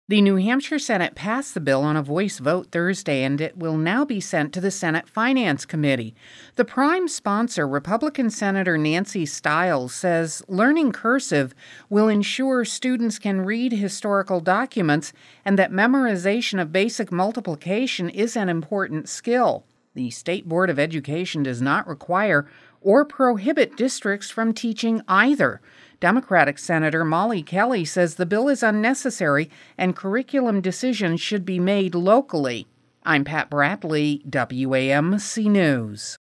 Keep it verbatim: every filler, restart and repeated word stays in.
The New Hampshire Senate passed the bill on a voice vote Thursday, and it will now be sent to the Senate Finance Committee. The prime sponsor, Republican Senator Nancy Stiles, says learning cursive will ensure students can read historical documents and that memorization of basic multiplication is an important skill. The State Board of Education does not require or prohibit districts from teaching either. Democratic Senator Molly Kelly says the bill is unnecessary and curriculum decisions should be made locally. I'm Pat Bradley, W A M C News.